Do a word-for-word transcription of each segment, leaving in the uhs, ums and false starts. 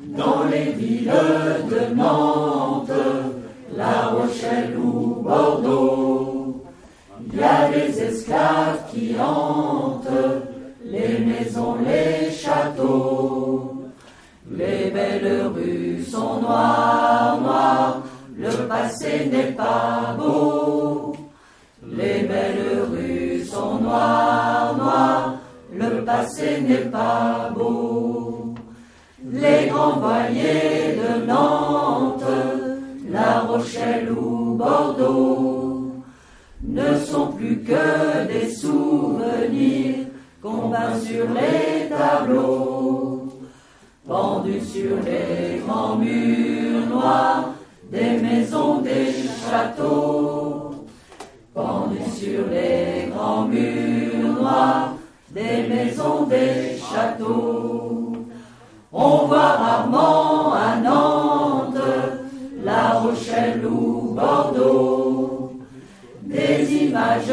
Dans les villes de Nantes, La Rochelle ou Bordeaux, il y a des esclaves qui hantent les maisons, les châteaux. Les belles rues sont noires, noires, le passé n'est pas beau. Les belles rues sont noires, noires, le passé n'est pas beau. Les grands voiliers de Nantes, La Rochelle ou Bordeaux ne sont plus que des souvenirs qu'on peint sur les tableaux. Pendus sur les grands murs noirs des maisons, des châteaux. Pendus sur les grands murs noirs des maisons, des châteaux. On voit rarement à Nantes, La Rochelle ou Bordeaux des images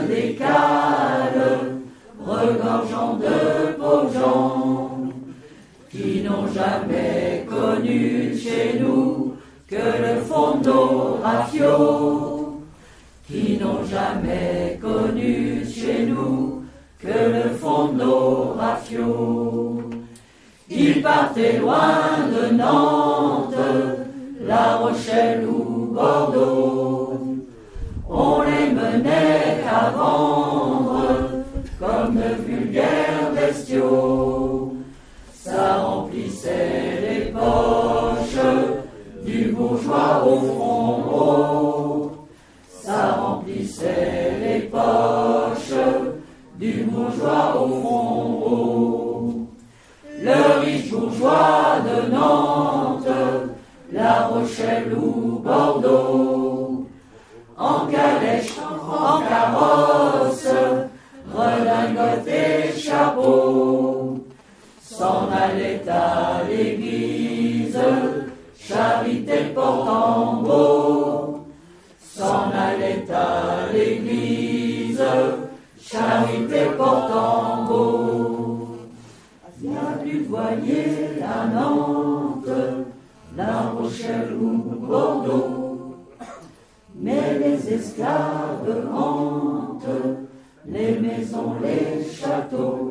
d'écales regorgeant de pauvres gens qui n'ont jamais connu chez nous que le fond de nos rafios, qui n'ont jamais connu chez nous que le fond de nos rafios. Ils partaient loin de Nantes, La Rochelle ou Bordeaux. On les menait à vendre comme de vulgaires bestiaux. Ça remplissait les poches du bourgeois au front haut. Ça remplissait les poches du bourgeois au front haut. Le riche bourgeois de Nantes, La Rochelle ou Bordeaux, en calèche, en carrosse, redingote et chapeau, s'en allait à l'église, charité portant beau. S'en allait à l'église, charité portant beau. Il n'y a plus de voilier à Nantes, La Rochelle ou Bordeaux, mais les esclaves hantent les maisons, les châteaux.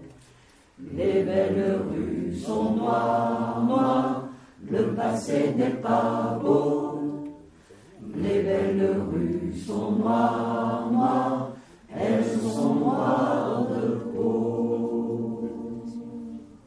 Les belles rues sont noires, noires, le passé n'est pas beau. Les belles rues sont noires,